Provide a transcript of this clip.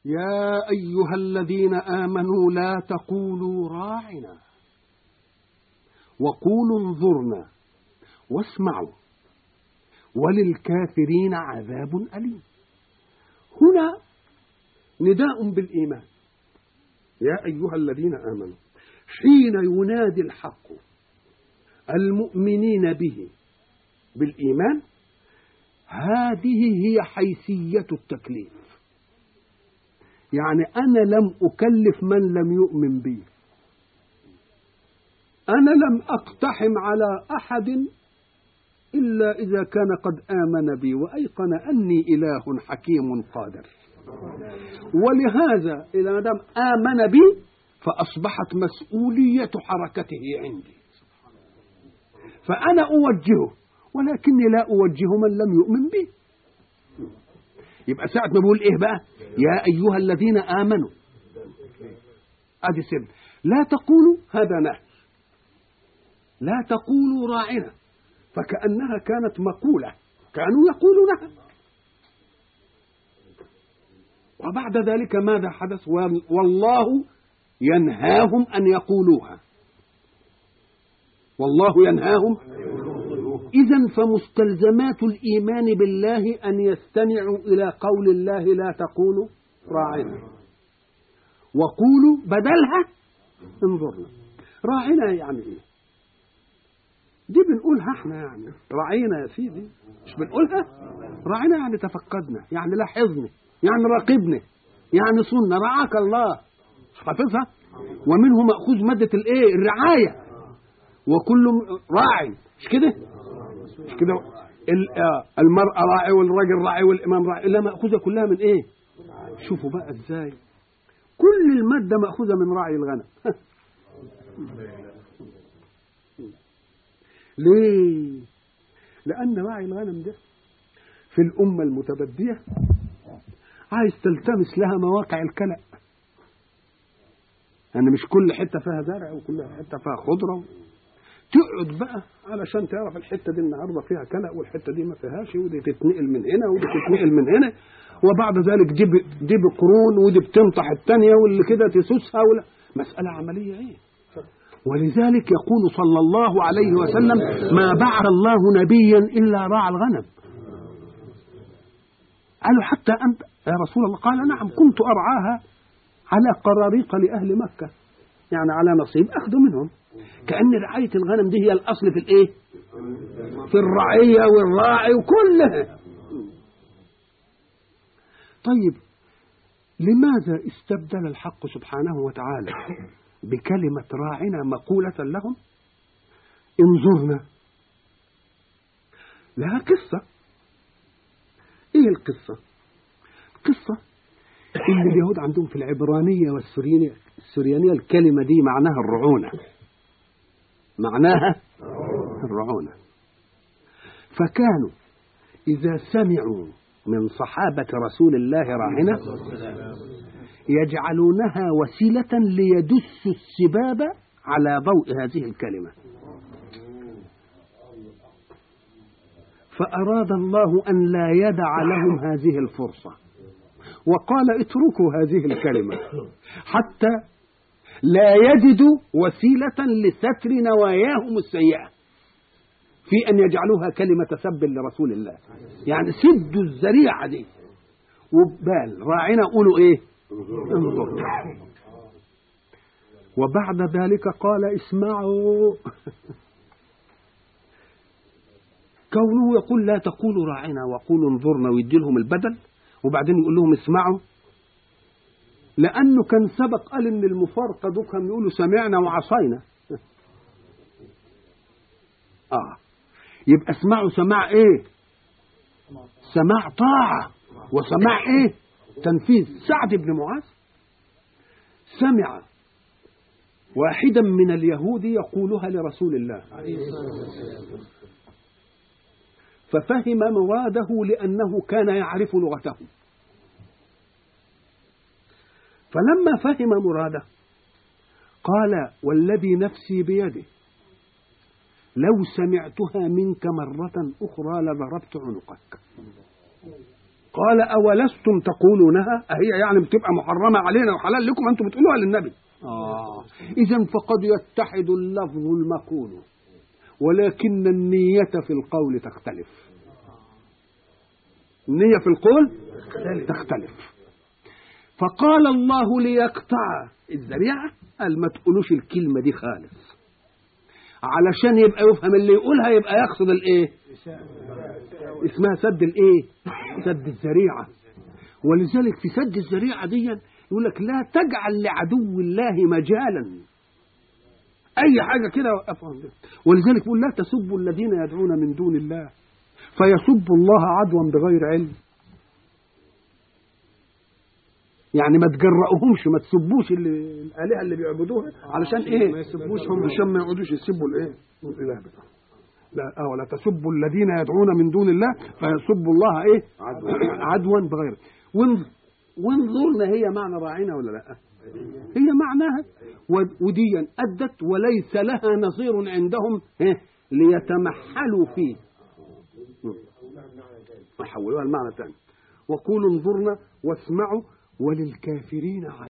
يا أيها الذين آمنوا لا تقولوا راعنا وقولوا انظرنا واسمعوا وللكافرين عذاب أليم. هنا نداء بالإيمان. يا أيها الذين آمنوا، حين ينادي الحق المؤمنين به بالإيمان، هذه هي حيثية التكليف. يعني أنا لم أكلف من لم يؤمن بي، أنا لم أقتحم على أحد إلا إذا كان قد آمن بي وأيقن أني إله حكيم قادر. ولهذا إذا دام آمن بي فأصبحت مسؤولية حركته عندي، فأنا أوجهه، ولكني لا أوجه من لم يؤمن بي. يبقى ساعة ما بقول إيه بقى؟ يا أيها الذين آمنوا، أدي سر. لا تقولوا، هذا نهي، لا تقولوا راعنا، فكأنها كانت مقولة، كانوا يقولونها. وبعد ذلك ماذا حدث؟ والله ينهاهم أن يقولوها، والله ينهاهم. إذن فمستلزمات الإيمان بالله أن يستمعوا إلى قول الله لا تقولوا راعنا وقولوا بدلها انظرنا. راعنا يعني إيه؟ دي بنقولها احنا، يعني راعينا يا سيدي، مش بنقولها. راعنا يعني تفقدنا، يعني لاحظني، يعني راقبني، يعني صننا، رعاك الله، مش حافظها؟ ومنه مأخوذ مادة الايه؟ الرعاية. وكل راعي، مش كده؟ مش كده؟ المرأة راعي والراجل راعي والإمام راعي، إلا مأخوذة كلها من ايه؟ شوفوا بقى ازاي كل المادة مأخوذة من راعي الغنم. ليه؟ لأن راعي الغنم ده في الأمة المتبدية عايز تلتمس لها مواقع الكلأ. يعني مش كل حتة فيها زرع وكل حتة فيها خضرة، تقعد بقى علشان تعرف الحتة دي النهارده فيها كلأ والحتة دي ما فيهاش، ودي تتنقل من هنا ودي تتنقل من هنا، وبعد ذلك دي بقرون ودي بتنطح الثانية واللي كده تسوسها، ولا مسألة عملية ايه. ولذلك يقول صلى الله عليه وسلم ما بعث الله نبيا إلا راعى الغنم. قالوا حتى أنت يا رسول الله؟ قال نعم، كنت أرعاها على قراريق لأهل مكة، يعني على نصيب أخذ منهم. كأن رعاية الغنم دي هي الأصل في الإيه؟ في الرعية والراعي وكلها. طيب لماذا استبدل الحق سبحانه وتعالى بكلمة راعنا مقولة لهم انظرنا؟ لها قصة. ايه القصة؟ القصة ان اليهود عندهم في العبرانية والسريانية الكلمة دي معناها الرعونة، معناها الرعونة. فكانوا إذا سمعوا من صحابة رسول الله راعنا يجعلونها وسيلة ليدسوا السباب على ضوء هذه الكلمة. فأراد الله أن لا يدع لهم هذه الفرصة، وقال اتركوا هذه الكلمة حتى لا يجدوا وسيلة لستر نواياهم السيئة في أن يجعلوها كلمة سب لرسول الله. يعني سدوا الذريعة دي، وبال راعنا قولوا ايه؟ انظر. وبعد ذلك قال اسمعوا. كونه يقول لا تقولوا راعنا وقولوا انظرنا ويدي لهم البدل، وبعدين يقول لهم اسمعوا، لأنه كان سبق قال إن المفارقة دول كانوا يقولوا سمعنا وعصينا. يبقى اسمعوا سماع ايه؟ سماع طاعة، وسماع ايه؟ تنفيذ. سعد بن معاذ سمع واحدا من اليهود يقولها لرسول الله ففهم مراده لأنه كان يعرف لغته، فلما فهم مراده قال والذي نفسي بيده لو سمعتها منك مرة أخرى لضربت عنقك. قال أولستم تقولونها؟ أهي يعني بتبقى محرمة علينا وحلال لكم أنتم بتقولوها للنبي. إذن فقد يتحد اللفظ المقول ولكن النية في القول تختلف. النية في القول تختلف. فقال الله ليقطع الذريعة قال ما تقولوش الكلمة دي خالص، علشان يبقى يفهم اللي يقولها يبقى يقصد الايه؟ اسمها سد الايه؟ سد الذريعة. ولذلك في سد الذريعة دي يقول لك لا تجعل لعدو الله مجالا، اي حاجة كده وقفهم. ولذلك يقول لا تسبوا الذين يدعون من دون الله فيسبوا الله عدوا بغير علم. يعني ما تجرؤهمش، ما تسبوش الآلهة اللي بيعبدوها علشان ايه؟ ما يسبوش هم، عشان ما يقعدوش يسبوا الايه؟ الاله بتاعهم. لا ولا تسبوا الذين يدعون من دون الله فيسبوا الله ايه؟ عدوا بغير. وانظرنا هي معنى راعينا ولا لا؟ هي معناها وديا أدت وليس لها نظير عندهم ليتمحلوا فيه. وحولوها المعنى الثاني وقولوا انظرنا واسمعوا وللكافرين